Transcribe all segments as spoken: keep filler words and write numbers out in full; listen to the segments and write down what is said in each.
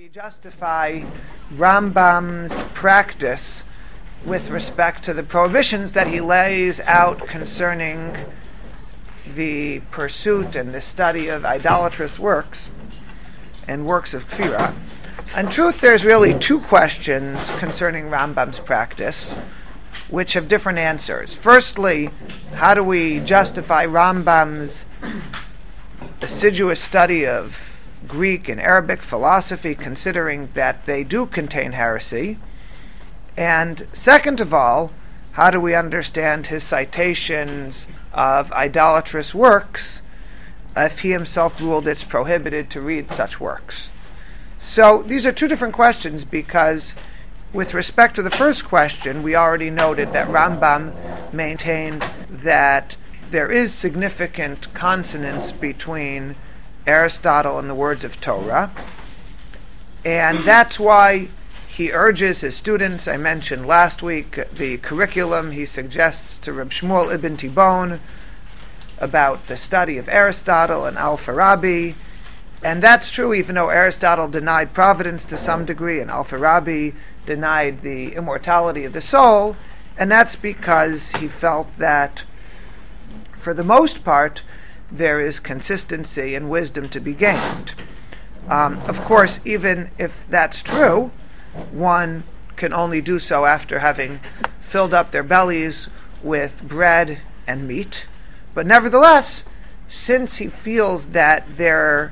we justify Rambam's practice with respect to the prohibitions that he lays out concerning the pursuit and the study of idolatrous works and works of Kfira? In truth, there's really two questions concerning Rambam's practice which have different answers. Firstly, how do we justify Rambam's assiduous study of Greek and Arabic philosophy, considering that they do contain heresy? And second of all, how do we understand his citations of idolatrous works if he himself ruled it's prohibited to read such works? So these are two different questions, because with respect to the first question, we already noted that Rambam maintained that there is significant consonance between Aristotle and the words of Torah, and that's why he urges his students. I mentioned last week the curriculum he suggests to Reb Shmuel ibn Tibon about the study of Aristotle and Al-Farabi, and that's true even though Aristotle denied providence to some degree and Al-Farabi denied the immortality of the soul, and that's because he felt that for the most part there is consistency and wisdom to be gained. Um, of course, even if that's true, one can only do so after having filled up their bellies with bread and meat. But nevertheless, since he feels that they're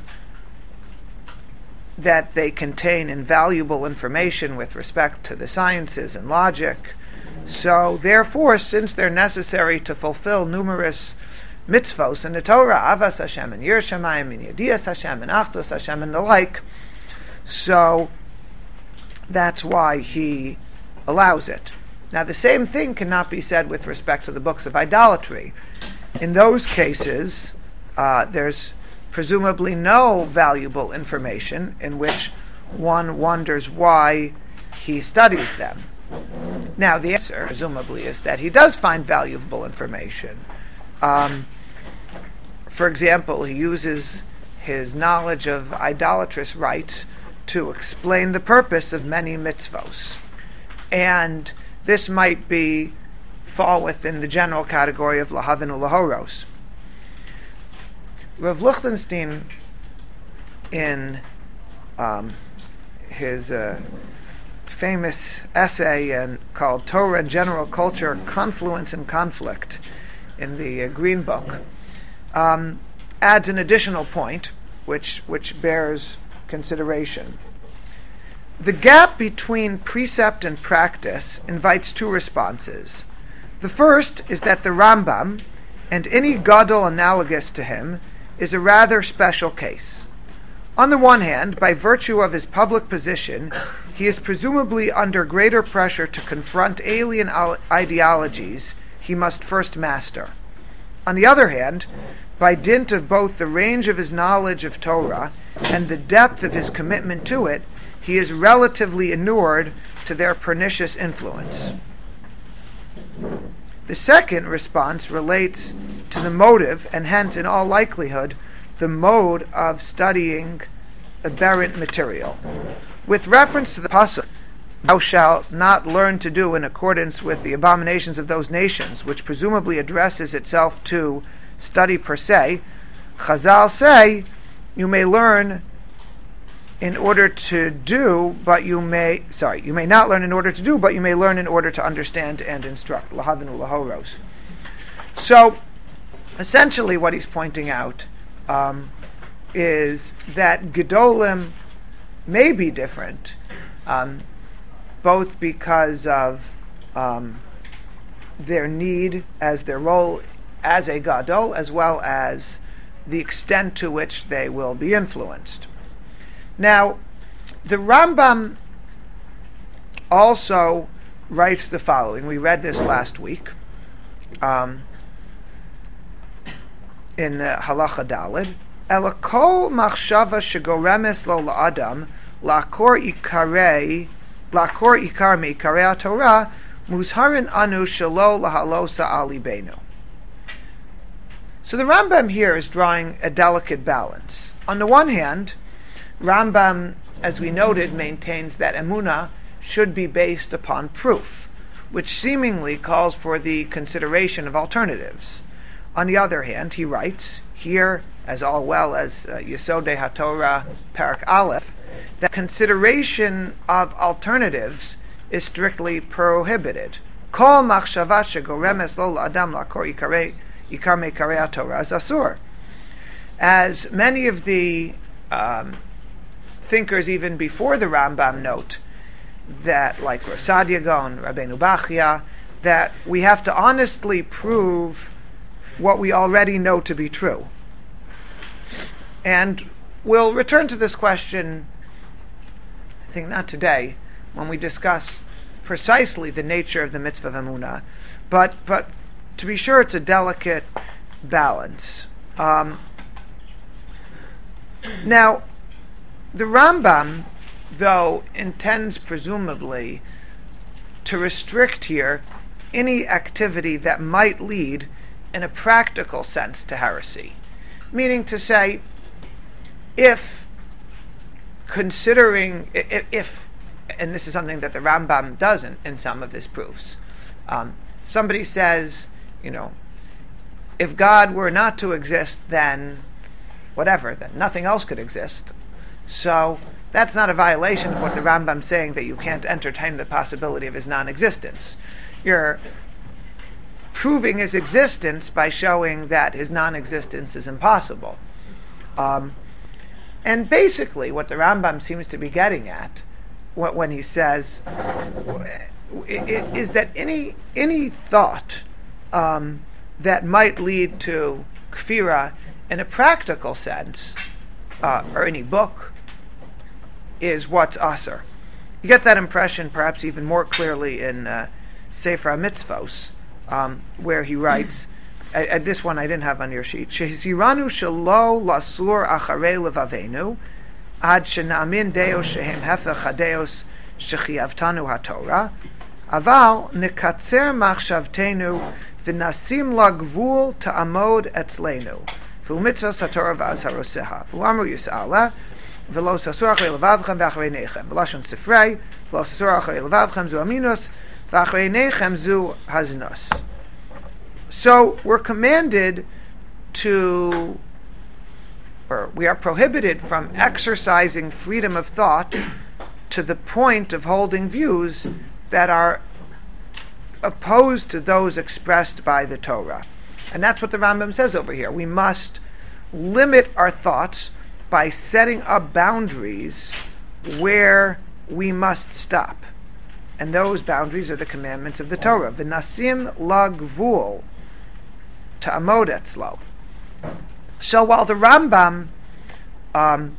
that they contain invaluable information with respect to the sciences and logic, so therefore, since they're necessary to fulfill numerous mitzvos in the Torah, Avas Hashem and Yir Shamayim and Yedias Hashem and Achdus Hashem and the like, so that's why he allows it. Now, the same thing cannot be said with respect to the books of idolatry. In those cases, uh, there's presumably no valuable information, in which one wonders why he studies them. Now, the answer, presumably, is that he does find valuable information. Um, for example, he uses his knowledge of idolatrous rites to explain the purpose of many mitzvos. And this might be fall within the general category of lahavin ulahoros. Rav Lichtenstein, in um, his uh, famous essay and called Torah and General Culture, Confluence and Conflict, in the uh, Green Book, um, adds an additional point which which bears consideration. The gap between precept and practice invites two responses. The first is that the Rambam, and any gadol analogous to him, is a rather special case. On the one hand, by virtue of his public position, he is presumably under greater pressure to confront alien ideologies he must first master. On the other hand, by dint of both the range of his knowledge of Torah and the depth of his commitment to it, he is relatively inured to their pernicious influence. The second response relates to the motive, and hence, in all likelihood, the mode of studying aberrant material. With reference to the pasuk, "Thou shalt not learn to do in accordance with the abominations of those nations," which presumably addresses itself to study per se, Chazal say, you may learn in order to do, but you may, sorry, you may not learn in order to do, but you may learn in order to understand and instruct. Lahavin ulahoros. So, essentially what he's pointing out um, is that Gedolim may be different, um, both because of um, their need as their role as a Gadol, as well as the extent to which they will be influenced. Now, the Rambam also writes the following. We read this last week um, in uh, Halacha Daled. Ela kol machshava shegoremes lo la'adam la'kor ikarei la'kor ikar me'ikarei Torah muzharin anu shelo lahalosa ali beinu. So the Rambam here is drawing a delicate balance. On the one hand, Rambam as we noted, maintains that emunah should be based upon proof, which seemingly calls for the consideration of alternatives. On the other hand, he writes here, as all well as uh, Yesodei HaTorah Parak Aleph, that consideration of alternatives is strictly prohibited. Kol machshava shegoremes lo la'adam la'kor ikar me'karei HaTorah is asur. As many of the um, thinkers even before the Rambam note, that, like Rasadia Gaon, Rabbeinu Bachya, that we have to honestly prove what we already know to be true. And we'll return to this question, I think not today, when we discuss precisely the nature of the mitzvah of emunah, but but to be sure, it's a delicate balance. Um, now, the Rambam, though, intends presumably to restrict here any activity that might lead in a practical sense to heresy. Meaning to say, if considering, if, if and this is something that the Rambam does in, in some of his proofs, um, somebody says, you know, if God were not to exist, then whatever, then nothing else could exist. So that's not a violation of what the Rambam's saying, that you can't entertain the possibility of his non-existence. You're proving his existence by showing that his non-existence is impossible. Um, and basically what the Rambam seems to be getting at when he says is that any any thought um, that might lead to kfira in a practical sense, uh, or any book, is what's asur. You get that impression perhaps even more clearly in uh, Sefer HaMitzvos, um, where he writes, at, at this one I didn't have on your sheet, Shehiziranu shelo lasur acharei levavenu ad shenamin deos shehem hefech hadeos shechiyavtanu haTorah aval nikatzer machshavtenu v'nasim la gvul ta'amod etzlenu v'umitzvos haTorah v'azharoseha v'amru yis'ala v'lo sasur acharei levavchem v'acharei nechem v'lashon sifrei v'lo sasur acharei levavchem zu aminos v'acharei nechem zu haznos. So we're commanded to, or we are prohibited from exercising freedom of thought to the point of holding views that are opposed to those expressed by the Torah. And that's what the Rambam says over here. We must limit our thoughts by setting up boundaries where we must stop. And those boundaries are the commandments of the Torah. V'nasim la gvul ta'amod etzlo. So while the Rambam um,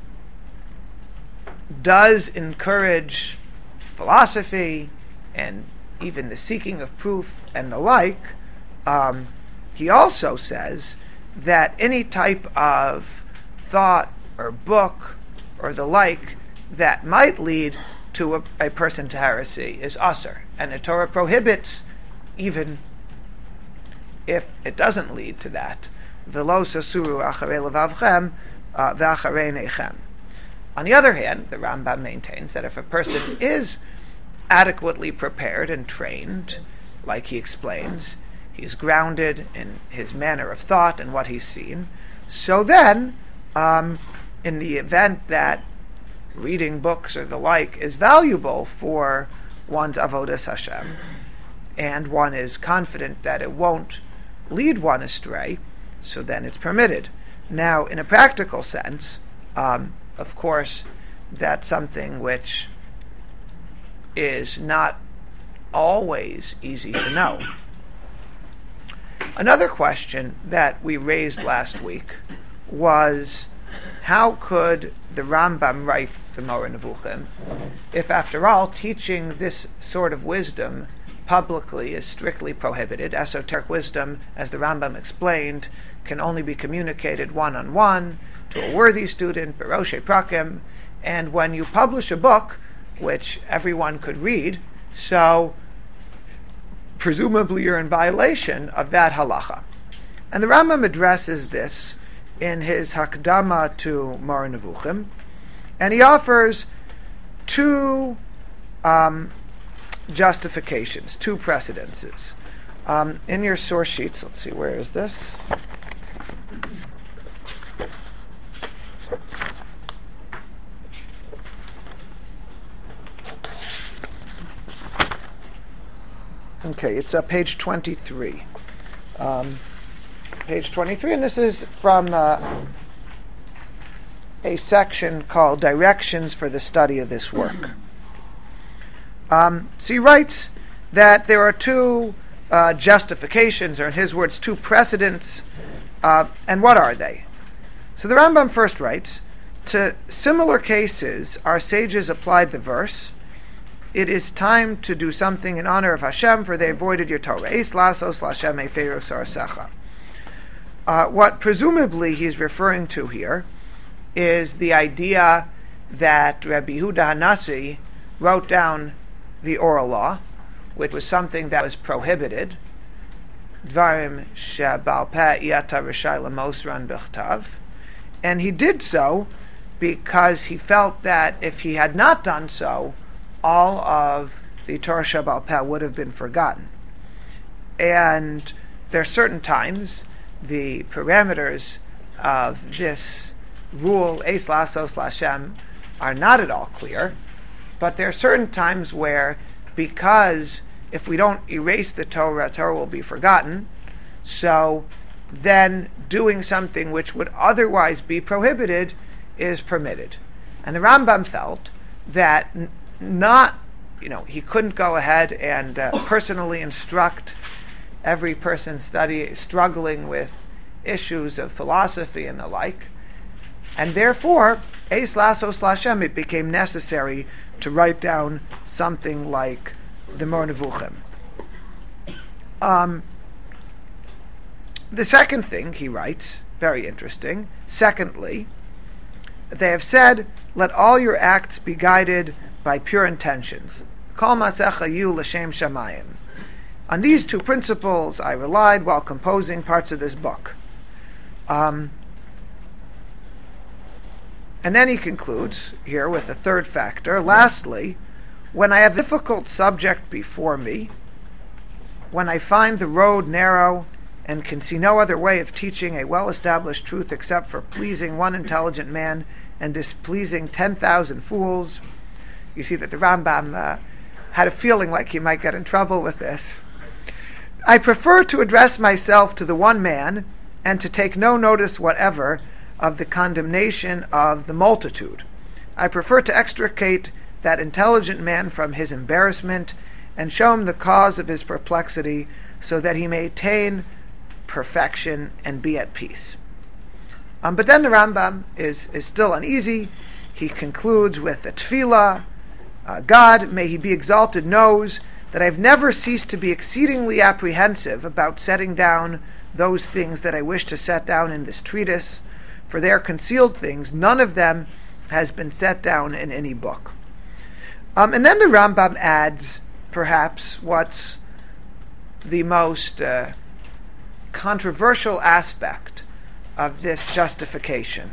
does encourage philosophy and even the seeking of proof and the like, um, he also says that any type of thought or book or the like that might lead to a, a person to heresy is asur, and the Torah prohibits, even if it doesn't lead to that, v'lo sasuru acharei levavchem v'acharei nechem. On the other hand, the Rambam maintains that if a person is adequately prepared and trained, like he explains, he's grounded in his manner of thought and what he's seen, so then, um, in the event that reading books or the like is valuable for one's avodas Hashem, and one is confident that it won't lead one astray, so then it's permitted. Now, in a practical sense, um, of course, that's something which is not always easy to know. Another question that we raised last week was, how could the Rambam write the Moreh Nevuchim if, after all, teaching this sort of wisdom publicly is strictly prohibited? Esoteric wisdom, as the Rambam explained, can only be communicated one-on-one to a worthy student, Beroshe Prakim, and when you publish a book, which everyone could read, so presumably you're in violation of that halacha. And the Rambam addresses this in his Hakdama to Moreh Nevuchim, and he offers two um, justifications, two precedences. Um, in your source sheets, let's see, where is this? Okay, it's uh, page twenty-three. Um, page twenty-three, and this is from uh, a section called Directions for the Study of This Work. Um, so he writes that there are two uh, justifications, or in his words, two precedents, uh, and what are they? So the Rambam first writes, to similar cases, our sages applied the verse, it is time to do something in honor of Hashem, for they avoided your Torah. Eis lasos l'Hashem eferu sarasecha. Uh, what presumably he's referring to here is the idea that Rabbi Yehuda Hanassi wrote down the oral law, which was something that was prohibited. Dvarim she'ba'al peh iyata rishai lemosran b'chtav. And he did so because he felt that if he had not done so, all of the Torah she'ba'al peh would have been forgotten. And there are certain times the parameters of this rule, Eis lasos l'Hashem, are not at all clear, but there are certain times where, because if we don't erase the Torah, Torah will be forgotten, so then doing something which would otherwise be prohibited is permitted. And the Rambam felt that n- not, you know, he couldn't go ahead and uh, personally instruct every person study struggling with issues of philosophy and the like, and therefore, Eis lasos l'Hashem, it became necessary to write down something like the Moreh Nevuchim. Um, the second thing he writes, very interesting, secondly, they have said, let all your acts be guided by pure intentions. Kol masecha yu l'shem shamayim. On these two principles I relied while composing parts of this book. Um, and then he concludes here with a third factor. Lastly, when I have a difficult subject before me, when I find the road narrow and can see no other way of teaching a well-established truth except for pleasing one intelligent man and displeasing ten thousand fools, you see that the Rambam uh, had a feeling like he might get in trouble with this. I prefer to address myself to the one man and to take no notice whatever of the condemnation of the multitude. I prefer to extricate that intelligent man from his embarrassment and show him the cause of his perplexity so that he may attain perfection and be at peace. Um, but then the Rambam is, is still uneasy. He concludes with a tefillah. Uh, God, may he be exalted, knows that I've never ceased to be exceedingly apprehensive about setting down those things that I wish to set down in this treatise, for they are concealed things. None of them has been set down in any book. Um, and then the Rambam adds, perhaps, what's the most uh, controversial aspect of this justification.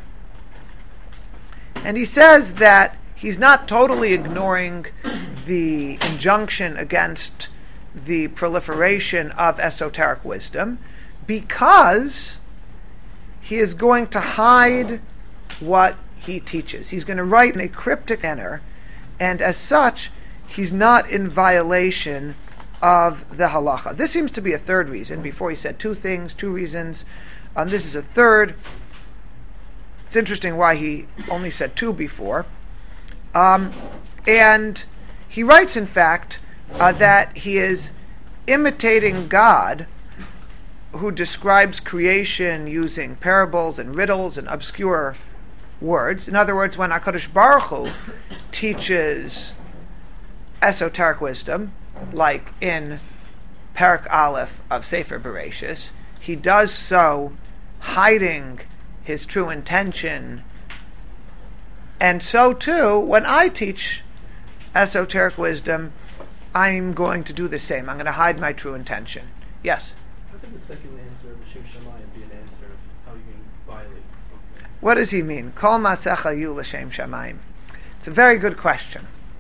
And he says that he's not totally ignoring the injunction against the proliferation of esoteric wisdom, because he is going to hide what he teaches. He's going to write in a cryptic manner, and as such, he's not in violation of the halacha. This seems to be a third reason. Before he said two things, two reasons. Um, this is a third. It's interesting why he only said two before. Um, and he writes, in fact, uh, that he is imitating God, who describes creation using parables and riddles and obscure words. In other words, when HaKadosh Baruch Hu teaches esoteric wisdom, like in Parak Aleph of Sefer Bereshis, he does so hiding his true intention. And so too, when I teach esoteric wisdom, I'm going to do the same. I'm going to hide my true intention. Yes? How can the second answer of L'Shem Shamayim be an answer of how you can violate something? What does he mean? Kol masecha yu l'shem shamayim. It's a very good question.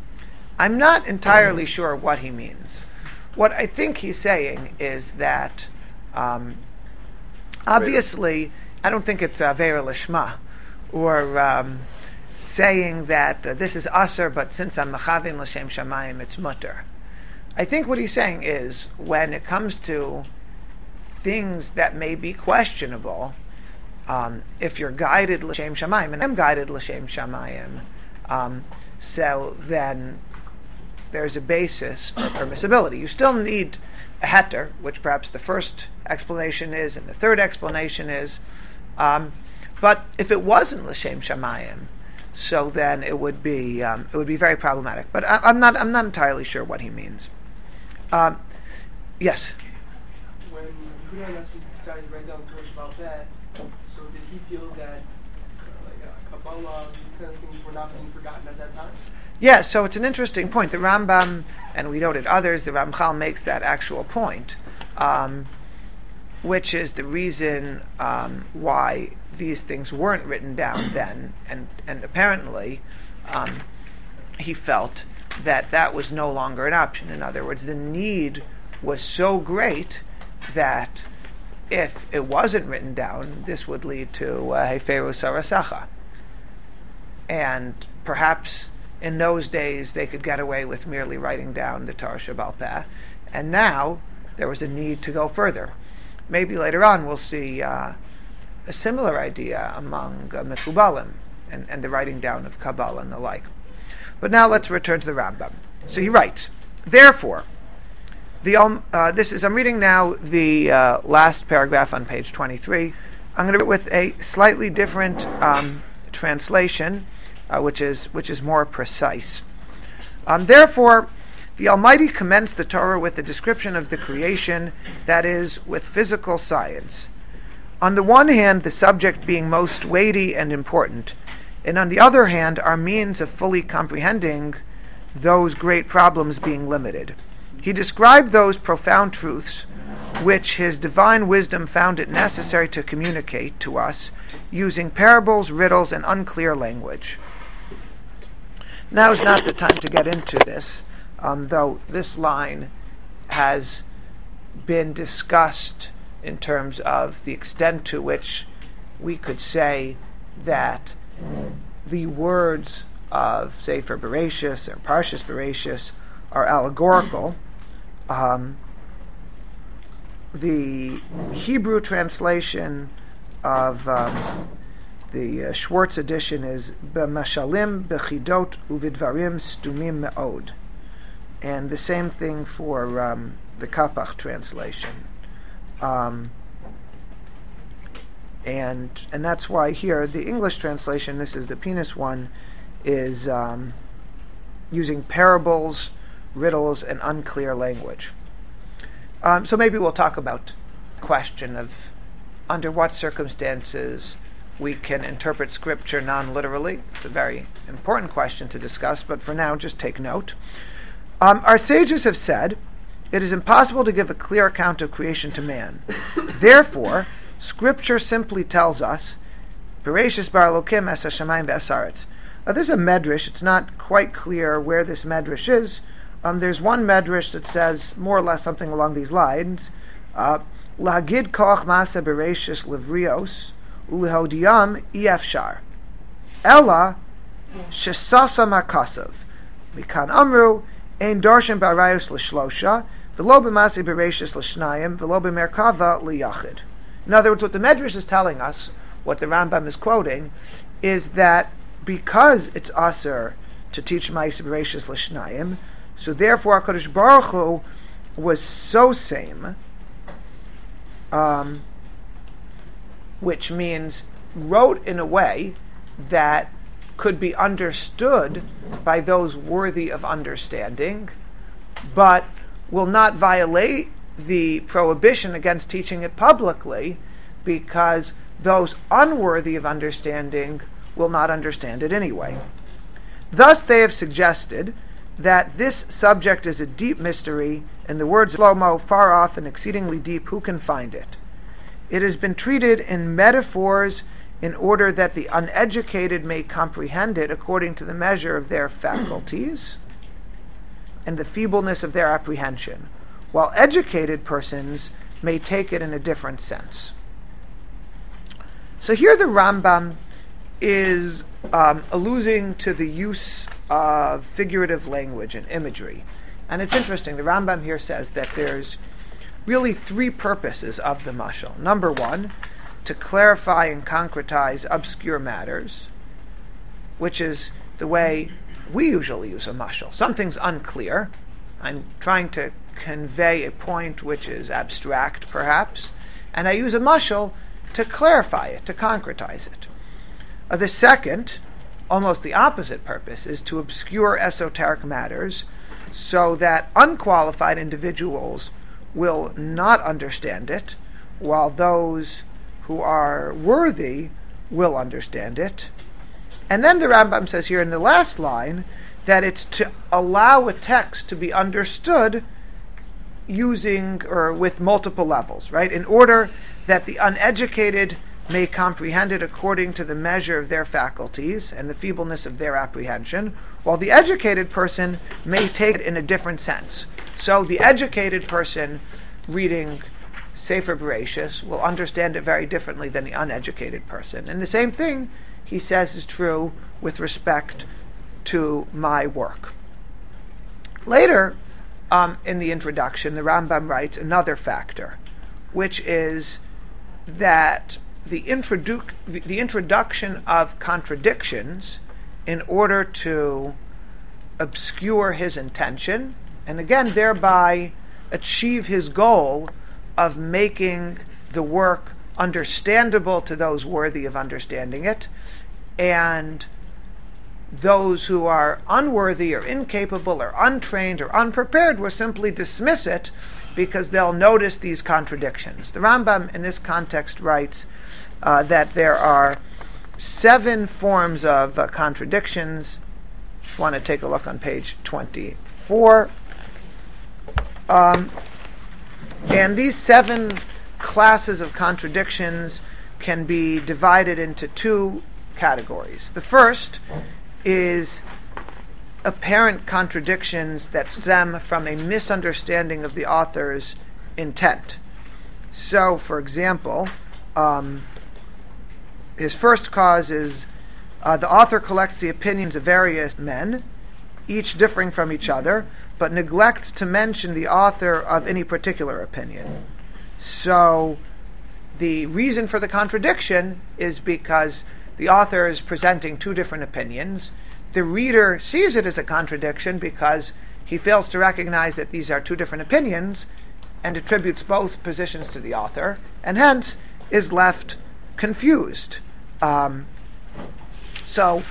I'm not entirely sure what he means. What I think he's saying is that, um, obviously, I don't think it's uh, Ve'er Lishma, or um, saying that uh, this is Aser, but since I'm Mechavin L'Shem Shamayim, it's Mutter. I think what he's saying is, when it comes to things that may be questionable, um, if you're guided L'Shem Shamayim, and I'm guided L'Shem Shamayim, um, so then there's a basis for permissibility. You still need a heter, which perhaps the first explanation is, and the third explanation is, um, but if it wasn't L'Shem Shamayim, so then it would be um, it would be very problematic. But I, I'm not I'm not entirely sure what he means. Um, yes. When Yehuda Hanasi decided to write down Torah about that, so did he feel that uh, like uh, Kabbalah, these kind of things were not being forgotten at that time? Yeah, so it's an interesting point. The Rambam, and we noted others, the Ramchal makes that actual point, um, which is the reason um, why these things weren't written down then, and and apparently um, he felt that that was no longer an option. In other words, the need was so great that if it wasn't written down, this would lead to Heferu Sarasacha. And perhaps in those days they could get away with merely writing down the Torah Sheba'al Peh, and now there was a need to go further. Maybe later on we'll see uh, a similar idea among uh, Mekubalim and, and the writing down of Kabbalah and the like. But now let's return to the Rambam. So he writes, therefore, the um, uh, this is I'm reading now the uh, last paragraph on page twenty-three. I'm going to read it with a slightly different um, translation, uh, which is which is more precise. Um, therefore, the Almighty commenced the Torah with a description of the creation, that is, with physical science. On the one hand, the subject being most weighty and important, and on the other hand, our means of fully comprehending those great problems being limited. He described those profound truths which his divine wisdom found it necessary to communicate to us using parables, riddles, and unclear language. Now is not the time to get into this, um, though this line has been discussed in terms of the extent to which we could say that the words of Sefer Bereshis or Parshas Bereshis are allegorical. Um, the Hebrew translation of um, the uh, Schwartz edition is B'mashalim bechidot uvidvarim stumim me'od, and the same thing for um, the Kapach translation. Um, and and that's why here the English translation, this is the Penis one, is um, using parables, riddles, and unclear language. Um, so maybe we'll talk about the question of under what circumstances we can interpret Scripture non-literally. It's a very important question to discuss, but for now, just take note. Um, our sages have said, it is impossible to give a clear account of creation to man. Therefore, Scripture simply tells us, Bereshis bar Elokim es hashamayim ve'asaretz. Now, there's a medrash. It's not quite clear where this medrash is. Um, there's one medrash that says more or less something along these lines. Lahagid koach masa bereshis livrios ulehodiyam iefshar. Ella shesasa makasav. Mikan amru ein darshan barayos l'shlosha v'lo b'masa bereshis l'shnayim v'lo b'merkava l'yachid. In other words, what the medrash is telling us, what the Rambam is quoting, is that because it's aser to teach Ma'aseh Bereshis l'shnayim, so therefore HaKadosh Baruch Hu was so same, um, which means wrote in a way that could be understood by those worthy of understanding, but will not violate the prohibition against teaching it publicly, because those unworthy of understanding will not understand it anyway. Thus they have suggested that this subject is a deep mystery, and the words Shlomo far off and exceedingly deep, who can find it? It has been treated in metaphors in order that the uneducated may comprehend it according to the measure of their faculties, and the feebleness of their apprehension, while educated persons may take it in a different sense. So here the Rambam is um, alluding to the use of figurative language and imagery. And it's interesting, the Rambam here says that there's really three purposes of the mashal. Number one, to clarify and concretize obscure matters, which is the way we usually use a mashal. Something's unclear. I'm trying to convey a point which is abstract, perhaps, and I use a mashal to clarify it, to concretize it. Uh, the second, almost the opposite purpose, is to obscure esoteric matters so that unqualified individuals will not understand it, while those who are worthy will understand it. And then the Rambam says here in the last line that it's to allow a text to be understood using or with multiple levels, right? In order that the uneducated may comprehend it according to the measure of their faculties and the feebleness of their apprehension, while the educated person may take it in a different sense. So the educated person reading Sefer Bereshis will understand it very differently than the uneducated person. And the same thing, he says, is true with respect to my work. Later, um, in the introduction, the Rambam writes another factor, which is that the, introdu- the introduction of contradictions in order to obscure his intention, and again, thereby achieve his goal of making the work understandable to those worthy of understanding it, and those who are unworthy or incapable or untrained or unprepared will simply dismiss it because they'll notice these contradictions. The Rambam in this context writes uh, that there are seven forms of uh, contradictions. If you want to take a look on page twenty-four. Um, and these seven classes of contradictions can be divided into two categories. The first is apparent contradictions that stem from a misunderstanding of the author's intent. So, for example, um, his first cause is uh, the author collects the opinions of various men, each differing from each other, but neglects to mention the author of any particular opinion. So the reason for the contradiction is because the author is presenting two different opinions. The reader sees it as a contradiction because he fails to recognize that these are two different opinions and attributes both positions to the author, and hence is left confused. Um, so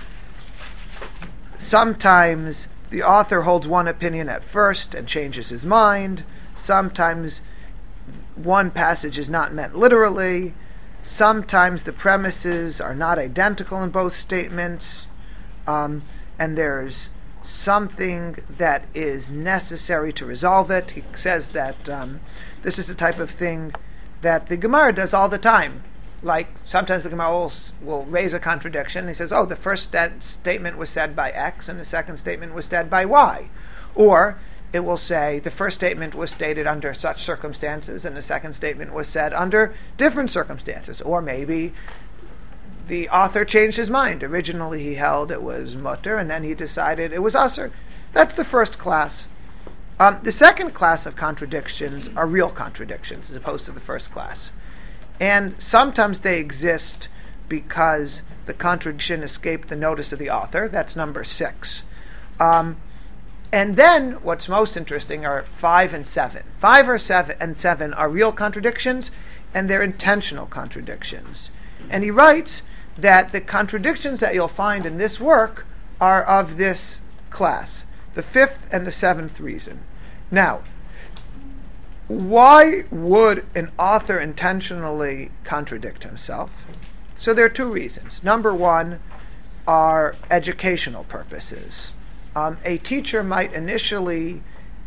sometimes the author holds one opinion at first and changes his mind. Sometimes one passage is not meant literally. Sometimes the premises are not identical in both statements. Um, and there's something that is necessary to resolve it. He says that um, this is the type of thing that the Gemara does all the time. Like, sometimes the Gemara will, will raise a contradiction. He says, oh, the first st- statement was said by X, and the second statement was said by Y. Or it will say, the first statement was stated under such circumstances, and the second statement was said under different circumstances. Or maybe the author changed his mind. Originally he held it was mutter, and then he decided it was usser. That's the first class. Um, the second class of contradictions are real contradictions, as opposed to the first class. And sometimes they exist because the contradiction escaped the notice of the author. That's number six. Um, and then what's most interesting are five and seven. Five or seven and seven are real contradictions, and they're intentional contradictions. And he writes that the contradictions that you'll find in this work are of this class, the fifth and the seventh reason. Now, why would an author intentionally contradict himself? So there are two reasons. Number one are educational purposes. Um, a teacher might initially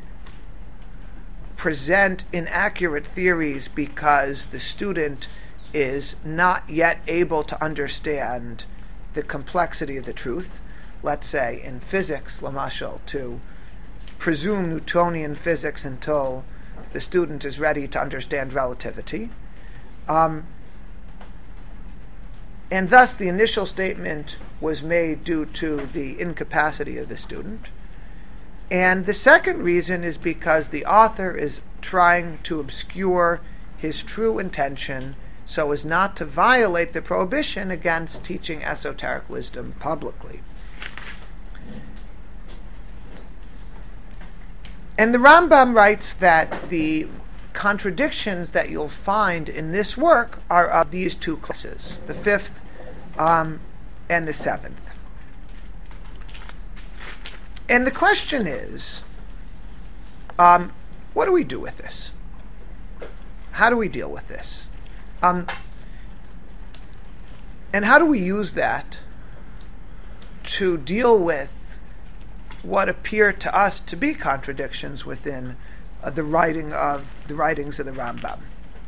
present inaccurate theories because the student is not yet able to understand the complexity of the truth. Let's say in physics, Lamashal, to presume Newtonian physics until the student is ready to understand relativity. Um, and thus the initial statement was made due to the incapacity of the student. And the second reason is because the author is trying to obscure his true intention so as not to violate the prohibition against teaching esoteric wisdom publicly. And the Rambam writes that the contradictions that you'll find in this work are of these two classes, the fifth um, and the seventh. And the question is, um, what do we do with this? How do we deal with this? Um, and how do we use that to deal with what appear to us to be contradictions within uh, the writing of the writings of the Rambam?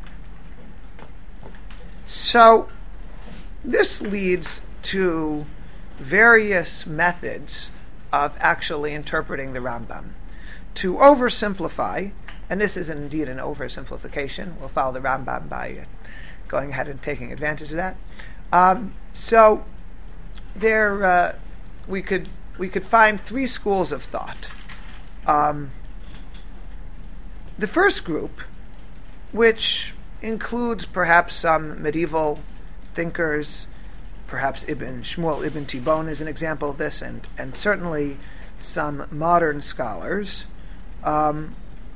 So this leads to various methods of actually interpreting the Rambam. To oversimplify, and this is indeed an oversimplification, we'll follow the Rambam by uh, going ahead and taking advantage of that. Um, so there, uh, we could we could find three schools of thought. Um, the first group, which includes perhaps some medieval thinkers, perhaps Ibn Shmuel Ibn Tibbon is an example of this, and, and certainly some modern scholars, um,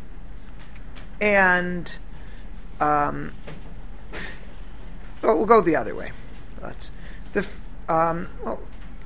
and um, well, we'll go the other way. Let's the um, well,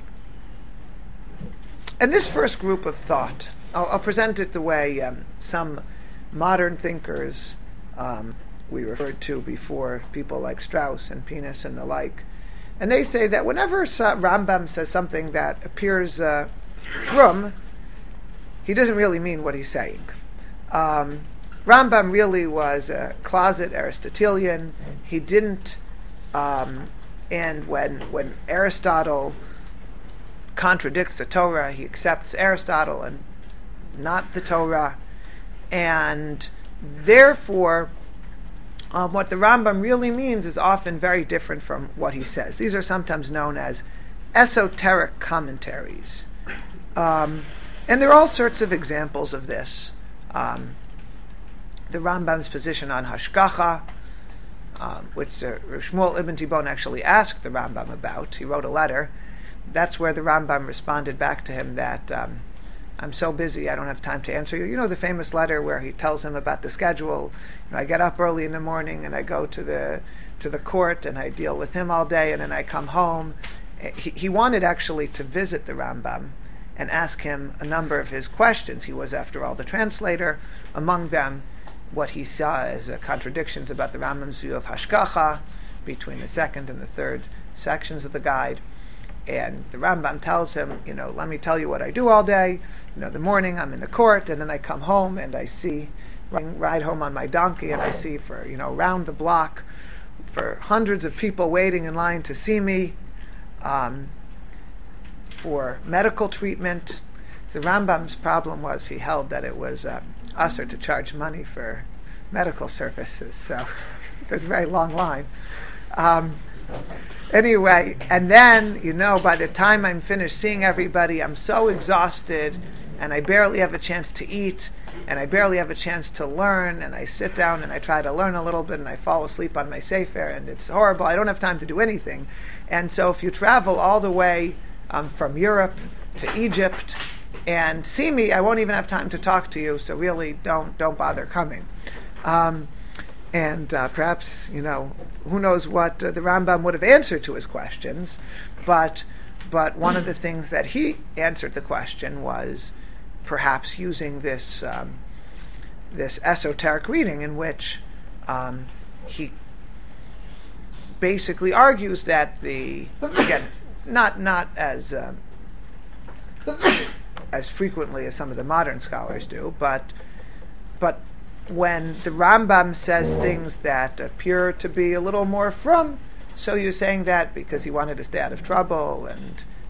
and this first group of thought, I'll, I'll present it the way um, some modern thinkers um, we referred to before, people like Strauss and Penis and the like. And they say that whenever Rambam says something that appears uh, frum, he doesn't really mean what he's saying. Um, Rambam really was a closet Aristotelian. He didn't, um, and when when Aristotle contradicts the Torah, he accepts Aristotle and not the Torah. And therefore, Um, what the Rambam really means is often very different from what he says. These are sometimes known as esoteric commentaries. Um, and there are all sorts of examples of this. Um, the Rambam's position on Hashgacha, um, which uh, Shmuel Ibn Tibbon actually asked the Rambam about. He wrote a letter. That's where the Rambam responded back to him that um, I'm so busy, I don't have time to answer you. You know the famous letter where he tells him about the schedule. You know, I get up early in the morning and I go to the to the court and I deal with him all day, and then I come home. He, he wanted actually to visit the Rambam and ask him a number of his questions. He was, after all, the translator. Among them, what he saw as uh, contradictions about the Rambam's view of Hashgacha between the second and the third sections of the guide. And the Rambam tells him, you know, let me tell you what I do all day. You know, the morning I'm in the court, and then I come home and I see, ride home on my donkey, and I see for, you know, round the block, for hundreds of people waiting in line to see me um, for medical treatment. The Rambam's problem was he held that it was um, usher to charge money for medical services, so there's a very long line. Um, Anyway, and then, you know, by the time I'm finished seeing everybody, I'm so exhausted, and I barely have a chance to eat, and I barely have a chance to learn, and I sit down and I try to learn a little bit, and I fall asleep on my sefer, and it's horrible. I don't have time to do anything. And so if you travel all the way um, from Europe to Egypt and see me, I won't even have time to talk to you, so really don't don't bother coming. Um, And uh, perhaps, you know, who knows what uh, the Rambam would have answered to his questions, but but one of the things that he answered the question was perhaps using this um, this esoteric reading in which um, he basically argues that the, again, not not as um, as frequently as some of the modern scholars do, but but. when the Rambam says things that appear to be a little more frum, so you're saying that because he wanted to stay out of trouble and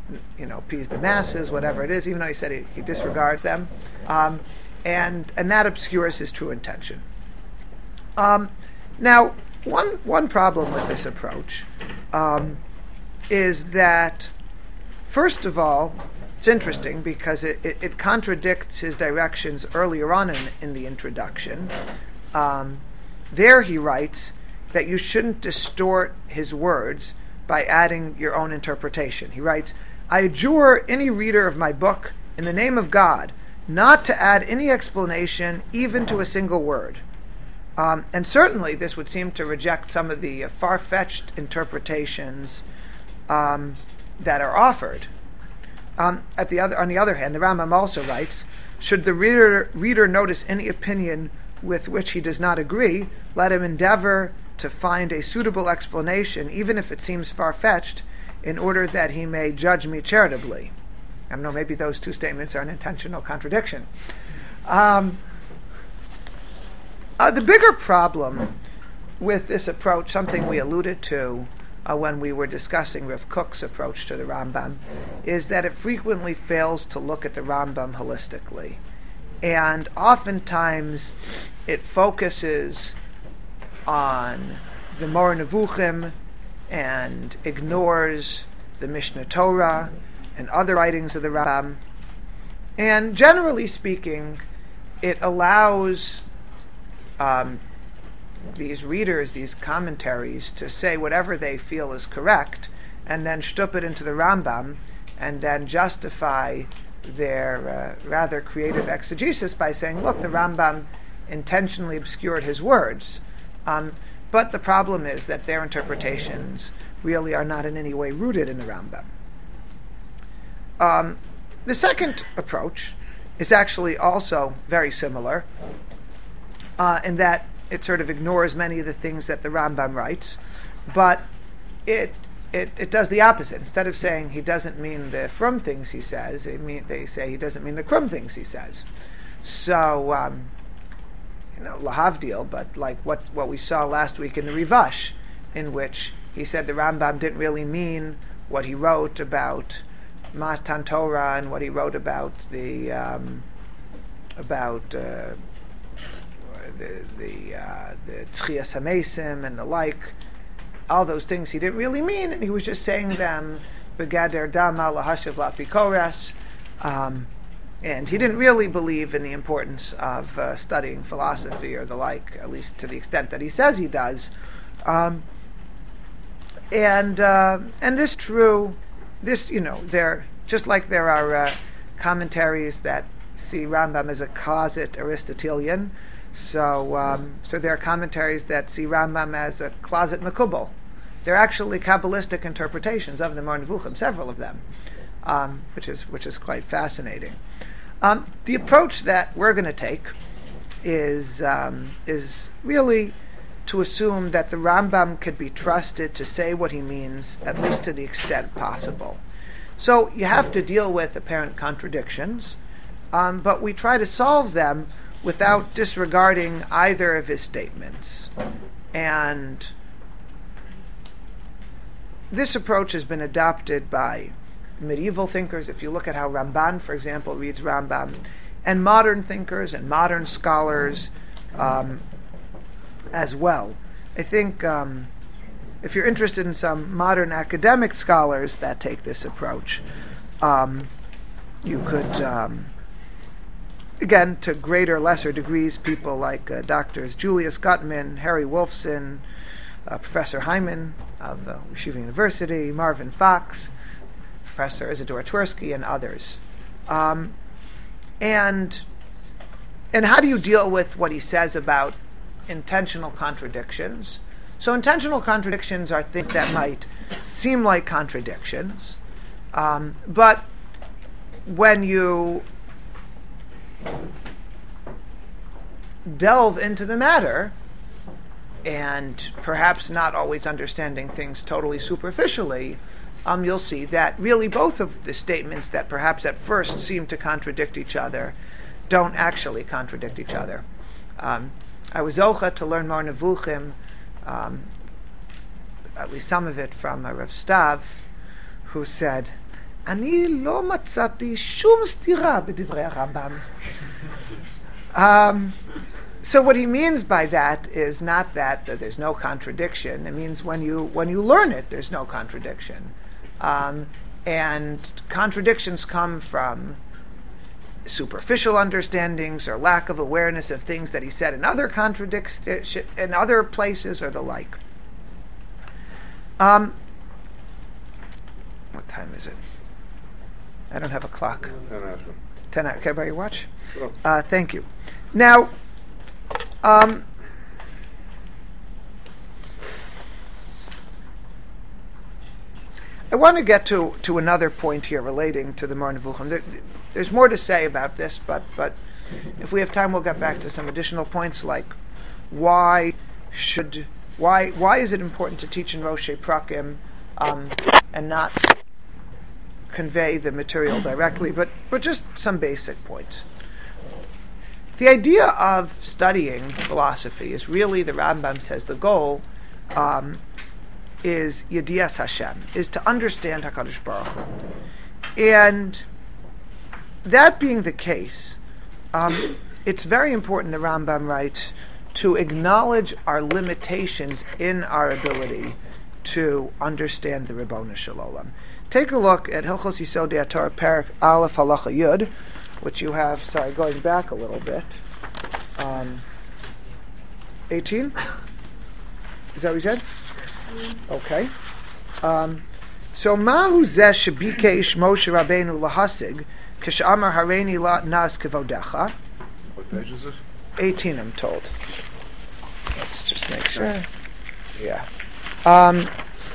you know, appease the masses, whatever it is, even though he said he, he disregards them. Um, and, and that obscures his true intention. Um, now, one, one problem with this approach um, is that, first of all, it's interesting because it, it, it contradicts his directions earlier on in, in the introduction. Um, there he writes that you shouldn't distort his words by adding your own interpretation. He writes, I adjure any reader of my book in the name of God not to add any explanation even to a single word. Um, and certainly this would seem to reject some of the uh, far-fetched interpretations um, that are offered. Um, at the other, on the other hand, the Rambam also writes, should the reader, reader notice any opinion with which he does not agree, let him endeavor to find a suitable explanation, even if it seems far-fetched, in order that he may judge me charitably. I don't know, maybe those two statements are an intentional contradiction. Um, uh, the bigger problem with this approach, something we alluded to uh, when we were discussing Rav Kook's approach to the Rambam, is that it frequently fails to look at the Rambam holistically. And oftentimes it focuses on the Moreh Nevuchim and ignores the Mishnah Torah and other writings of the Rambam. And generally speaking, it allows um, these readers, these commentaries, to say whatever they feel is correct and then shtup it into the Rambam and then justify their uh, rather creative exegesis by saying, look, the Rambam intentionally obscured his words. Um, but the problem is that their interpretations really are not in any way rooted in the Rambam. Um, the second approach is actually also very similar uh, in that it sort of ignores many of the things that the Rambam writes, but it it, it does the opposite. Instead of saying he doesn't mean the frum things he says, it mean, they say he doesn't mean the krum things he says. So, um, you know, lahavdil, but like what, what we saw last week in the Rivash, in which he said the Rambam didn't really mean what he wrote about Matan Torah and what he wrote about the um, about uh, the the uh, the Tchias HaMesim and the like. All those things he didn't really mean, and he was just saying them begader dama lahashav lapikoras, um, and he didn't really believe in the importance of uh, studying philosophy or the like, at least to the extent that he says he does. Um, and uh, and this true, this you know, there just like there are uh, commentaries that see Rambam as a closet Aristotelian. So, um, so there are commentaries that see Rambam as a closet Makubal. They're actually Kabbalistic interpretations of the Moreh Nevuchim, several of them, um, which is which is quite fascinating. Um, the approach that we're going to take is um, is really to assume that the Rambam could be trusted to say what he means, at least to the extent possible. So you have to deal with apparent contradictions, um, but we try to solve them without disregarding either of his statements. And this approach has been adopted by medieval thinkers. If you look at how Ramban, for example, reads Rambam, and modern thinkers and modern scholars um, as well. I think um, if you're interested in some modern academic scholars that take this approach, um, you could... Um, Again, to greater, lesser degrees, people like uh, Doctors Julius Gutman, Harry Wolfson, uh, Professor Hyman of uh, Yeshiva University, Marvin Fox, Professor Isidore Twersky, and others. Um, and and how do you deal with what he says about intentional contradictions? So intentional contradictions are things that might seem like contradictions, um, but when you delve into the matter, and perhaps not always understanding things totally superficially, um, you'll see that really both of the statements that perhaps at first seem to contradict each other don't actually contradict each other. Um, I was zocha to learn Moreh Nevuchim, um, at least some of it from uh, Rav Stav, who said, אני לא מצאתי שום סתירה בדברי הרמב"ם. Um, so what he means by that is not that, that there's no contradiction. It means when you when you learn it, there's no contradiction. Um, and contradictions come from superficial understandings or lack of awareness of things that he said in other contradicts in other places or the like. Um, what time is it? I don't have a clock. Ten after. Ten. Can I borrow your watch? Sure. Uh, thank you. Now, um, I want to get to, to another point here relating to the Moreh Nevuchim. There, there's more to say about this, but but if we have time, we'll get back to some additional points, like why should why why is it important to teach in Rosh Prakim um, and not convey the material directly, but but just some basic points. The idea of studying philosophy is really, the Rambam says, the goal um, is Yedias Hashem, is to understand HaKadosh Baruch Hu. And that being the case, um, it's very important, the Rambam writes, to acknowledge our limitations in our ability to understand the Ribono Shel Olam. Take a look at Hilchos Yisodei HaTorah, Perek Aleph Halacha Yud, which you have, sorry, going back a little bit. Um, eighteen? Is that what you said? Okay. Um, so, Mahu Zeh Shebikesh Moshe Rabbeinu Lahasig, K'Shamar Hareini La Nas Kevodecha. What page is this? eighteen, I'm told. Let's just make sure. Yeah. Um,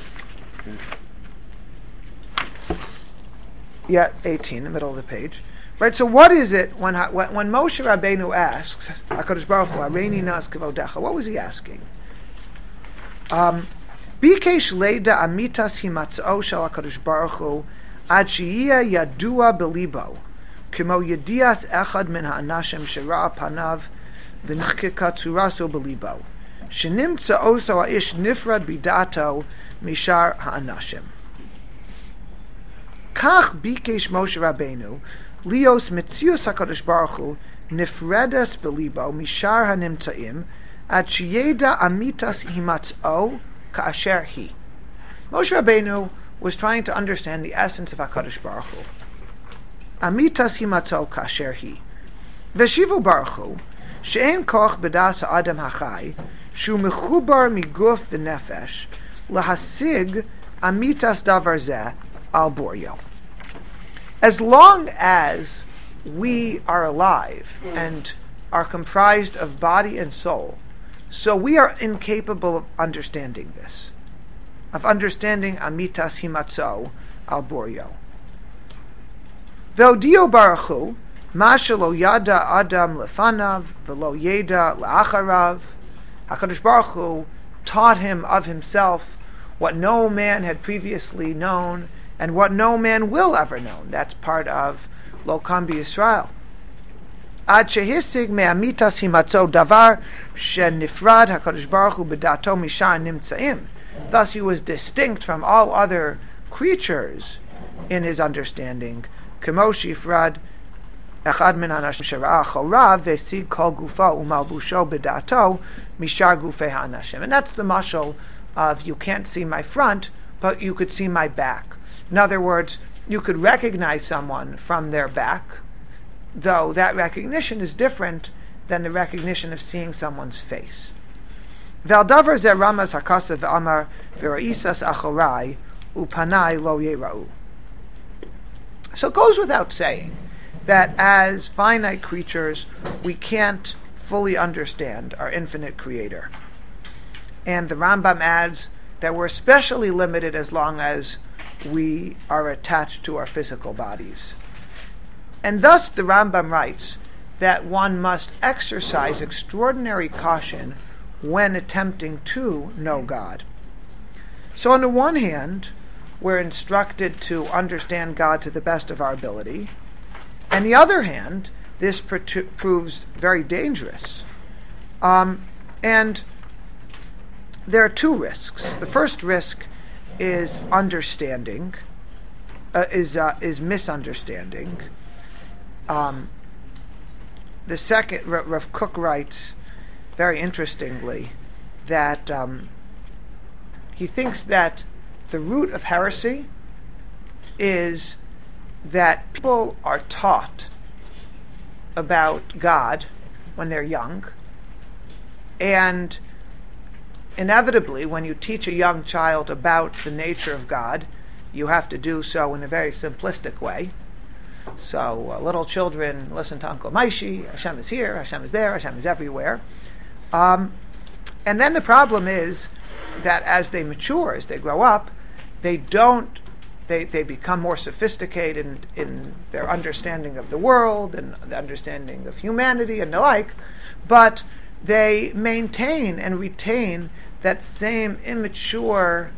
yeah, eighteen, the middle of the page. Right, so what is it when when, when Moshe Rabbeinu asks, HaKadosh Baruch Hu, Hareini Nas Kevodecha, what was he asking? Um, Bikesh Leida Amitas Himatz'o Shel HaKadosh Baruch Hu Ad Sheyeh Yadua Belibo Kimo Yedias Echad Min Ha'anashim Shera'a Panav V'Nechkeka Tzuraso Belibo Shenimtza Oso Ha'ish Nifrad Bidato Mishar Ha'anashim Kach Bikesh Moshe Rabbeinu Lios Metzius HaKadosh Baruch Hu Nifredes Belibo Mishar HaNimtzaim Ad Sheyeda Amitas Himatz'o Ka'asher Hi. Moshe Rabbeinu was trying to understand the essence of HaKadosh Baruch Hu. Amitas Himatz'o Ka'asher Hi. Veshivu Baruch Hu She'en koch b'das ha'adam hachai Shu mechubar miguf v'nefesh Lahasig Amitas davar zeh al boryo. As long as we are alive and are comprised of body and soul, so we are incapable of understanding this, of understanding Amitas Himatzo al Boryo. Ve'odio Baruch Hu, ma shelo yada Adam lefanav, velo yeda la'acharav. HaKadosh Baruch Hu taught him of himself what no man had previously known, and what no man will ever know. That's part of Lo Kam B'Yisrael. Ad shehisig me'amitas himatzo davar shenifrad HaKadosh Baruch Hu b'dato mishar nimtzaim. Thus he was distinct from all other creatures in his understanding. Kemo shifrad echad min hanashim shera'a chorav ve'sig kol gufo u'malbusho b'dato mishar gufei ha'anashim. And that's the mashal of, you can't see my front, but you could see my back. In other words, you could recognize someone from their back, though that recognition is different than the recognition of seeing someone's face. V'aldavar zeh ramaz hakasav v'amar v'ra'isas achorai u'panai lo yera'u. So it goes without saying that as finite creatures, we can't fully understand our infinite Creator. And the Rambam adds that we're especially limited as long as we are attached to our physical bodies. And thus the Rambam writes that one must exercise extraordinary caution when attempting to know God. So on the one hand, we're instructed to understand God to the best of our ability. On the other hand, this pr- proves very dangerous. Um, and there are two risks. The first risk is understanding, uh, is uh, is misunderstanding. Um, the second, Rav Kook writes, very interestingly, that um, he thinks that the root of heresy is that people are taught about God when they're young, and inevitably, when you teach a young child about the nature of God, you have to do so in a very simplistic way. So uh, little children listen to Uncle Maishi, Hashem is here, Hashem is there, Hashem is everywhere. Um, and then the problem is that as they mature, as they grow up, they don't, they, they become more sophisticated in, in their understanding of the world and the understanding of humanity and the like, but they maintain and retain that same immature,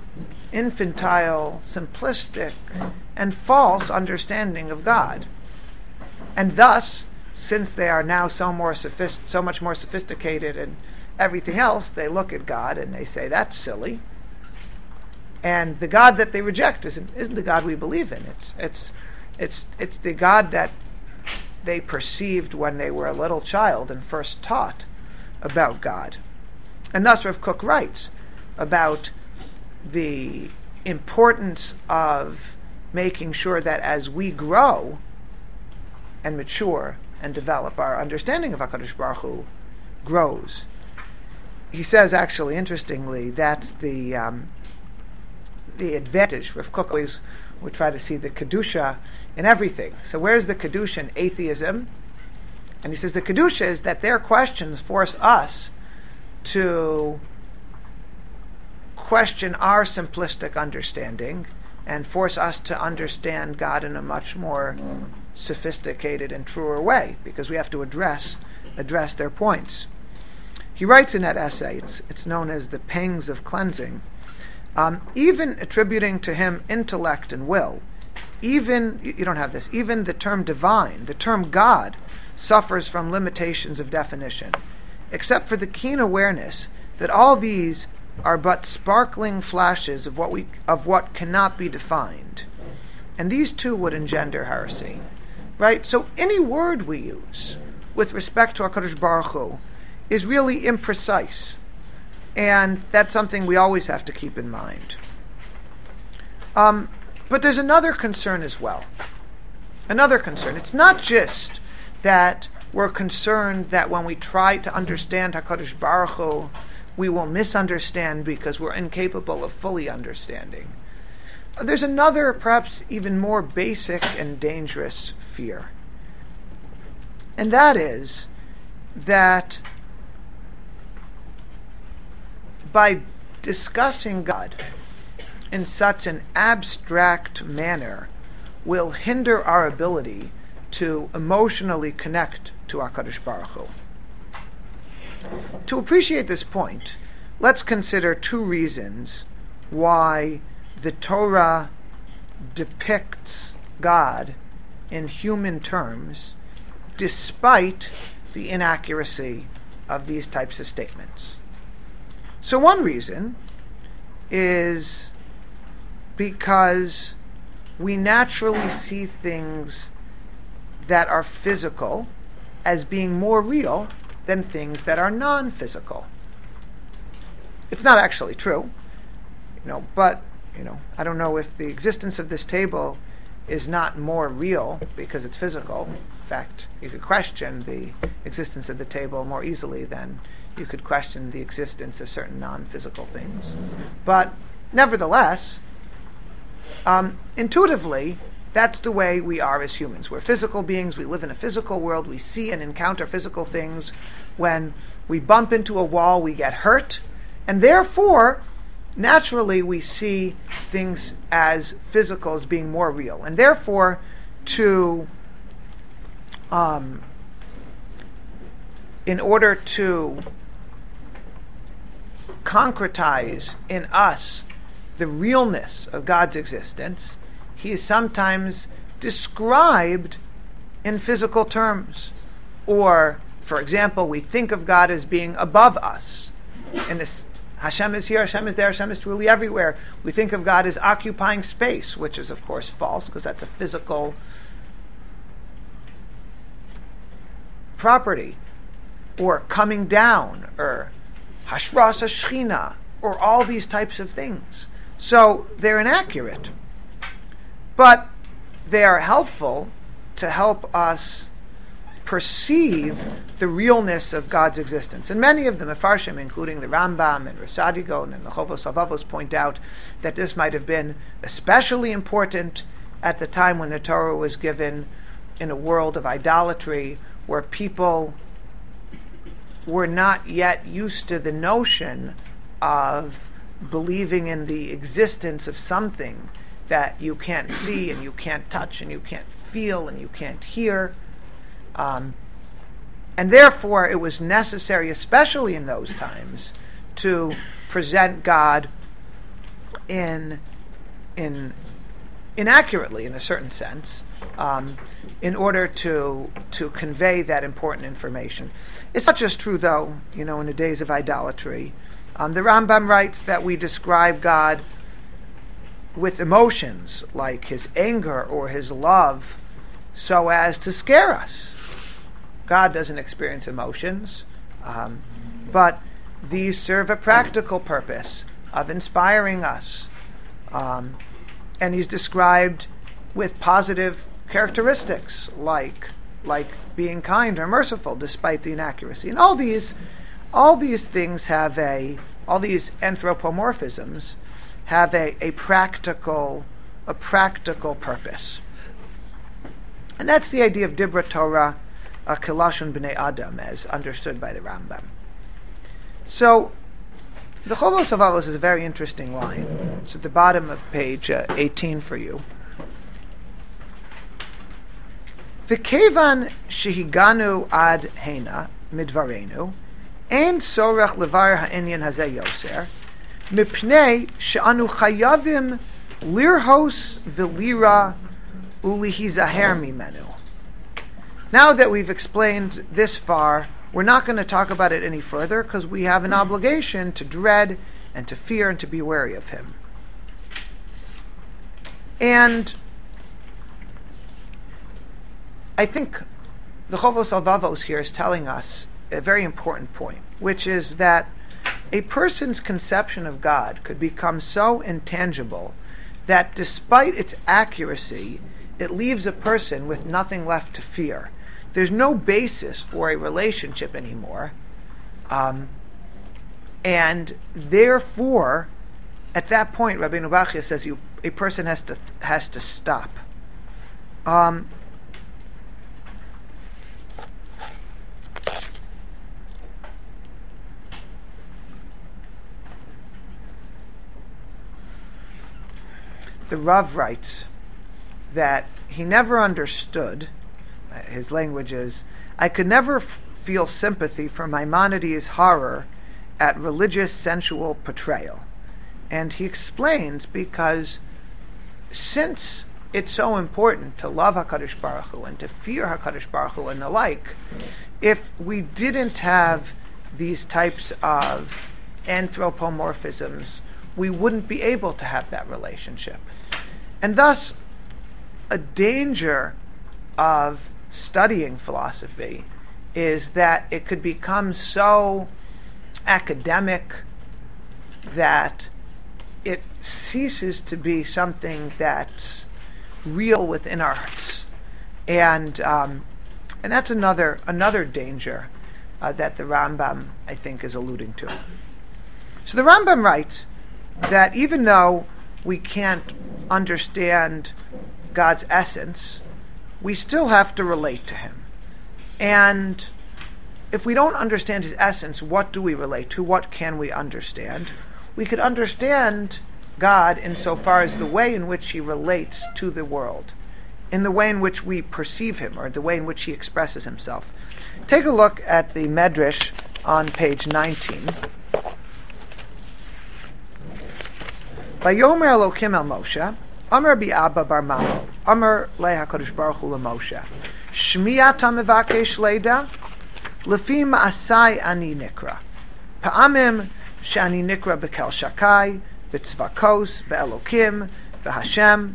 infantile, simplistic, and false understanding of God. And thus, since they are now so more sophist- so much more sophisticated and everything else, they look at God and they say, that's silly. And the God that they reject isn't, isn't the God we believe in. It's it's it's it's the God that they perceived when they were a little child and first taught about God. And thus Rav Kook writes about the importance of making sure that as we grow and mature and develop, our understanding of HaKadosh Baruch Hu grows. He says, actually, interestingly, that's the um, the advantage. Rav Kook always would try to see the Kedusha in everything. So where's the Kedusha in atheism? And he says the Kedusha is that their questions force us to question our simplistic understanding and force us to understand God in a much more sophisticated and truer way, because we have to address address their points. He writes in that essay, it's, it's known as The Pangs of Cleansing, um, even attributing to him intellect and will, even, you don't have this, even the term divine, the term God, suffers from limitations of definition, except for the keen awareness that all these are but sparkling flashes of what we of what cannot be defined. And these too would engender heresy. Right? So any word we use with respect to HaKadosh Baruch Hu is really imprecise. And that's something we always have to keep in mind. Um, but there's another concern as well. Another concern. It's not just that we're concerned that when we try to understand HaKadosh Baruch Hu, we will misunderstand because we're incapable of fully understanding. There's another, perhaps even more basic and dangerous fear. And that is that by discussing God in such an abstract manner will hinder our ability to emotionally connect to HaKadosh Baruch Hu. To appreciate this point, let's consider two reasons why the Torah depicts God in human terms despite the inaccuracy of these types of statements. So one reason is because we naturally see things that are physical as being more real than things that are non-physical. It's not actually true, you know, but you know, I don't know if the existence of this table is not more real because it's physical. In fact, you could question the existence of the table more easily than you could question the existence of certain non-physical things. But nevertheless, um, intuitively, that's the way we are as humans. We're physical beings. We live in a physical world. We see and encounter physical things. When we bump into a wall, we get hurt. And therefore, naturally, we see things as physical, as being more real. And therefore, to, um, in order to concretize in us the realness of God's existence, He is sometimes described in physical terms. Or, for example, we think of God as being above us. In this, Hashem is here, Hashem is there, Hashem is truly everywhere. We think of God as occupying space, which is of course false, because that's a physical property. Or coming down, or Hashras HaShechina, or all these types of things. So they're inaccurate. But they are helpful to help us perceive the realness of God's existence. And many of the Mefarshim, including the Rambam and Rasadi Gaon and the Chovos HaLevavos, point out that this might have been especially important at the time when the Torah was given in a world of idolatry, where people were not yet used to the notion of believing in the existence of something that you can't see and you can't touch and you can't feel and you can't hear. Um, and therefore it was necessary, especially in those times, to present God in in inaccurately, in a certain sense, um, in order to to convey that important information. It's not just true, though, you know, in the days of idolatry. Um, the Rambam writes that we describe God with emotions, like his anger or his love, so as to scare us. God doesn't experience emotions, um, but these serve a practical purpose of inspiring us. Um, and he's described with positive characteristics, like like being kind or merciful, despite the inaccuracy. And all these, all these things have a, all these anthropomorphisms have a, a practical, a practical purpose. And that's the idea of Dibra Torah, uh, Kilashon B'nei Adam, as understood by the Rambam. So, the Chovos HaLevavos is a very interesting line. It's at the bottom of page uh, eighteen for you. V'kevan shehiganu ad hena midvarenu, ein sorech levar ha'inyan hazeh yoser, mipnei she'anu chayavim lirhos v'lira ulihizaher mimenu. Now that we've explained this far, we're not going to talk about it any further, because we have an obligation to dread and to fear and to be wary of him. And I think the Chovos HaLevavos here is telling us a very important point, which is that a person's conception of God could become so intangible that despite its accuracy, it leaves a person with nothing left to fear. There's no basis for a relationship anymore. Um, and therefore, at that point, Rabbeinu Bachya says you, a person has to has to stop. Um, the Rav writes that he never understood, uh, his language is, I could never f- feel sympathy for Maimonides' horror at religious sensual portrayal. And he explains, because since it's so important to love HaKadosh Baruch Hu and to fear HaKadosh Baruch Hu and the like, if we didn't have these types of anthropomorphisms, we wouldn't be able to have that relationship. And thus, a danger of studying philosophy is that it could become so academic that it ceases to be something that's real within our hearts. And um, and that's another another danger uh, that the Rambam, I think, is alluding to. So the Rambam writes that even though we can't understand God's essence, we still have to relate to him. And if we don't understand his essence, what do we relate to? What can we understand? We could understand God insofar as the way in which he relates to the world, in the way in which we perceive him, or the way in which he expresses himself. Take a look at the Medrash on page nineteen. Vayomer Elokim el Moshe, Amar bi Abba bar Mamo, Amar le HaKadosh Baruch Hu le Moshe, Shmi ata mevakesh leida, lefi ma'asai ani nikra, pa'amim Shani nikra bekel shakai, betzvakos, beelokim, behashem.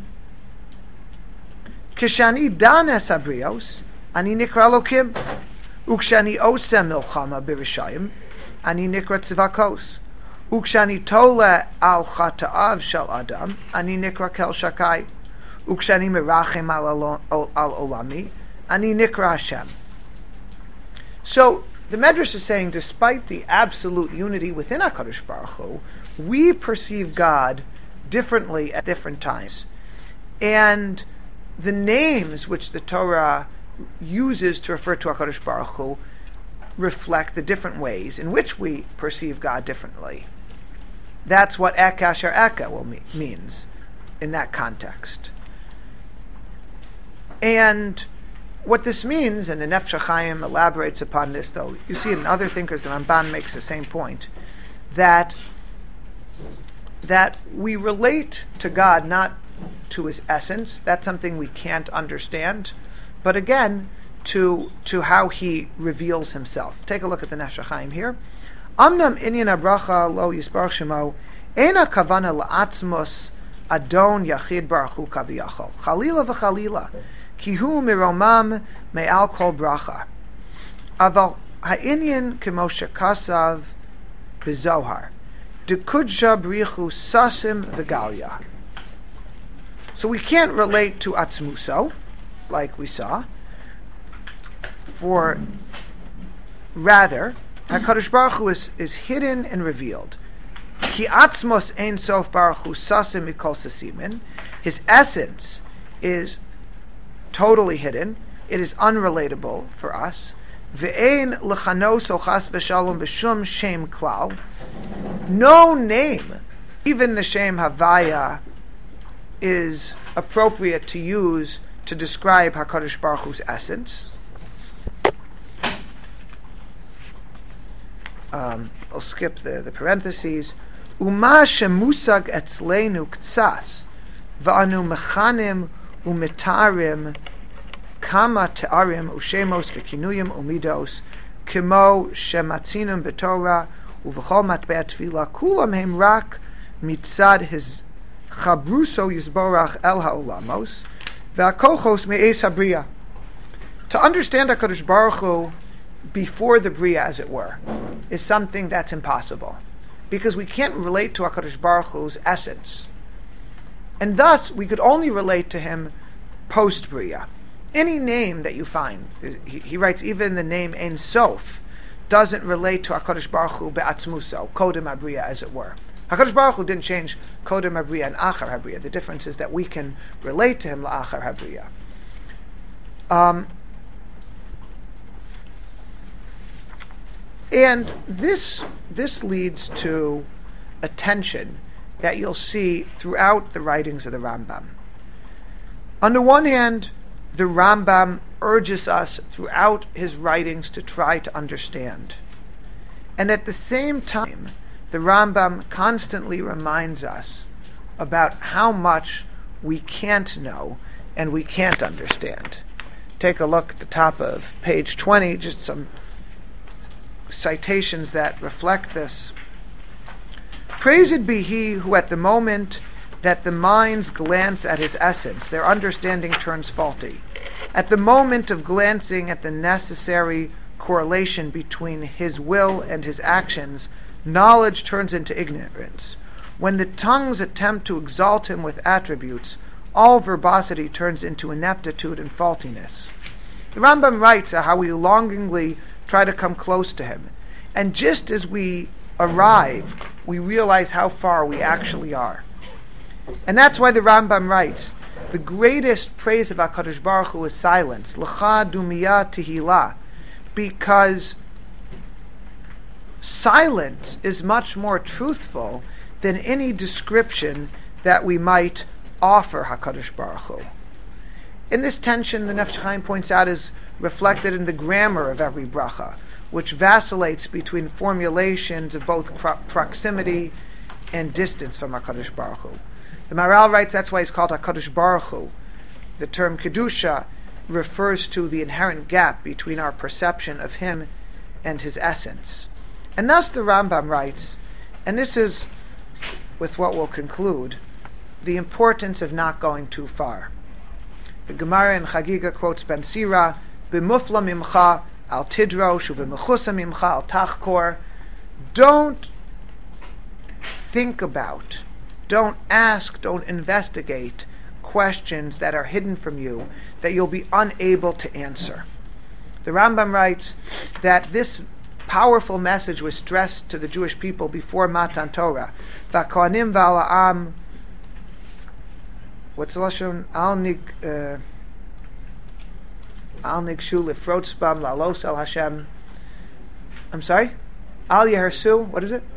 Kishani danes abrios, ani nikra elokim. Ukshani osem milchama birishayim, ani nikra tzvakos. Ukshani tole al chata'av shel adam, ani nikra kel shakai. Ukshani merachem al olami, ani nikra Hashem. So the Medrash is saying, despite the absolute unity within HaKadosh Baruch Hu, we perceive God differently at different times. And the names which the Torah uses to refer to HaKadosh Baruch Hu reflect the different ways in which we perceive God differently. That's what Ek Asher Eka will me- means in that context. And what this means, and the Nefesh HaChaim elaborates upon this, though you see it in other thinkers, the Ramban makes the same point, that that we relate to God not to His essence, that's something we can't understand, but again, to to how He reveals Himself. Take a look at the Nefesh HaChaim here. Amnam inyan abracha lo yisbarach shemo, ena kavana la'atzmos adon yachid baruch hu kaviyachol. Chalila v'chalila. Kihu miromam me'al kol bracha. Aval ha'inyan k'moshe kasav b'zohar. Dekudja brichu sasim v'galya. So we can't relate to atzmuso, like we saw, for rather, HaKadosh Baruch Hu is, is hidden and revealed. Ki atzmos ein sof baruch hu sasim mikol sasimin. His essence is totally hidden. It is unrelatable for us. Ve'ein lechanos o chas v'shalom b'shum shem klal. No name, even the shem havaya, is appropriate to use to describe HaKadosh Baruch Hu's essence. Um, I'll skip the, the parentheses. Uma shemusag etzleinu ktsas va'anu mechanim umitarim kama te'arim ushemos v'kinuyim umidos kimo shematzinum b'torah uv'chol matbei tefillah kulam hem rak mitzad his chabruso yizborach el ha'olamos v'akochos me'es habriya. To understand HaKadosh Baruch Hu before the Bria, as it were, is something that's impossible, because we can't relate to HaKadosh Baruch Hu's essence, and thus we could only relate to Him post Bria. Any name that you find, he, he writes, even the name Ein Sof doesn't relate to HaKadosh Baruch Hu be'atzmuso, Kodem HaBria, as it were. HaKadosh Baruch Hu didn't change Kodem HaBria and Achar HaBria. The difference is that we can relate to Him la'achar HaBria. Um, And this this leads to a tension that you'll see throughout the writings of the Rambam. On the one hand, the Rambam urges us throughout his writings to try to understand. And at the same time, the Rambam constantly reminds us about how much we can't know and we can't understand. Take a look at the top of page twenty, just some citations that reflect this. Praised be He who at the moment that the minds glance at His essence, their understanding turns faulty. At the moment of glancing at the necessary correlation between His will and His actions, knowledge turns into ignorance. When the tongues attempt to exalt Him with attributes, all verbosity turns into ineptitude and faultiness. The Rambam writes how we longingly try to come close to Him, and just as we arrive, we realize how far we actually are. And that's why the Rambam writes, the greatest praise of HaKadosh Baruch Hu is silence, l'cha dumiyah tehillah, because silence is much more truthful than any description that we might offer HaKadosh Baruch Hu. In this tension, the Nefesh HaChaim points out, is reflected in the grammar of every bracha, which vacillates between formulations of both pro- proximity and distance from HaKadosh Baruch Hu. The Maharal writes that's why he's called HaKadosh Baruch Hu. The term Kedusha refers to the inherent gap between our perception of Him and His essence. And thus the Rambam writes And this is, with what we'll conclude, the importance of not going too far. The Gemara in Chagiga quotes Ben Sira, "B'mufla mimcha al tidrosh u'v'mechusa mimcha al tachkor." Don't think about, don't ask, don't investigate questions that are hidden from you that you'll be unable to answer. The Rambam writes that this powerful message was stressed to the Jewish people before Matan Torah. V'kohanim v'ala'am. What's the lashon? Al nig uh, al nigshu lifrotzbam lalos al Hashem. I'm sorry. Al yehersu. What is it?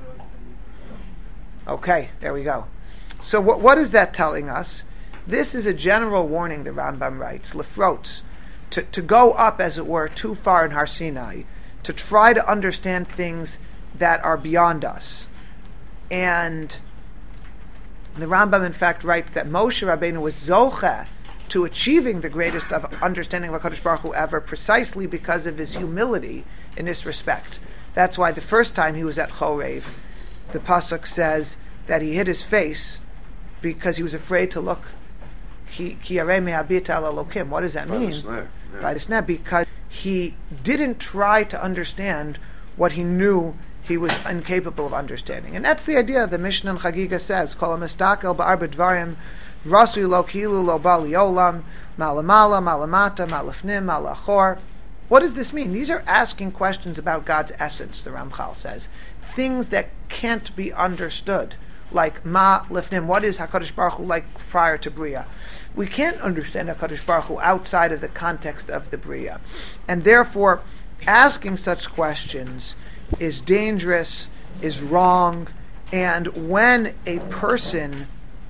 Okay, there we go. So what what is that telling us? This is a general warning. The Rambam writes lifrotz, to to go up, as it were, too far in Har Sinai, to try to understand things that are beyond us. And the Rambam, in fact, writes that Moshe Rabbeinu was zocheh to achieving the greatest of understanding of HaKadosh Baruch Hu ever, precisely because of his humility in this respect. That's why the first time he was at Chorev, the pasuk says that he hid his face because he was afraid to look. Ki yarei me'habit al Elokim. What does that By mean? the snare. Yeah. By the snare, because he didn't try to understand what he knew he was incapable of understanding. And that's the idea the Mishnah in Chagiga says, Kol ha-mistakel ba'arba dvarim, rasu lo kilu lo ba liolam, malamala, malamata, malafnim, malachor. What does this mean? These are asking questions about God's essence, the Ramchal says. Things that can't be understood. Like ma lifnim, what is HaKadosh Baruch Hu like prior to Bria? We can't understand HaKadosh Baruch Hu outside of the context of the Bria. And therefore, asking such questions is dangerous, is wrong, and when a person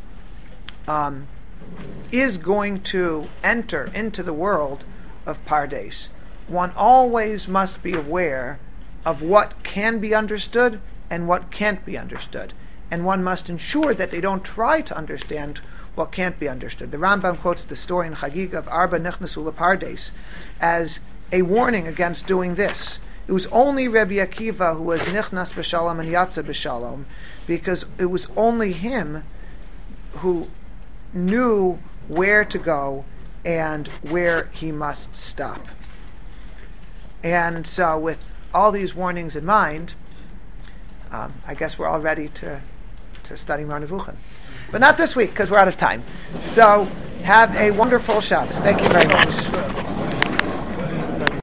um, is going to enter into the world of Pardes, one always must be aware of what can be understood and what can't be understood. And one must ensure that they don't try to understand what can't be understood. The Rambam quotes the story in Chagiga of Arba Nichnasu Lepardes as a warning against doing this. It was only Rabbi Akiva who was Nichnas b'Shalom and Yatza b'Shalom, because it was only him who knew where to go and where he must stop. And so with all these warnings in mind, um, I guess we're all ready to to study Mar Nevuchim. But not this week, because we're out of time. So have a wonderful Shabbos. Thank you very much.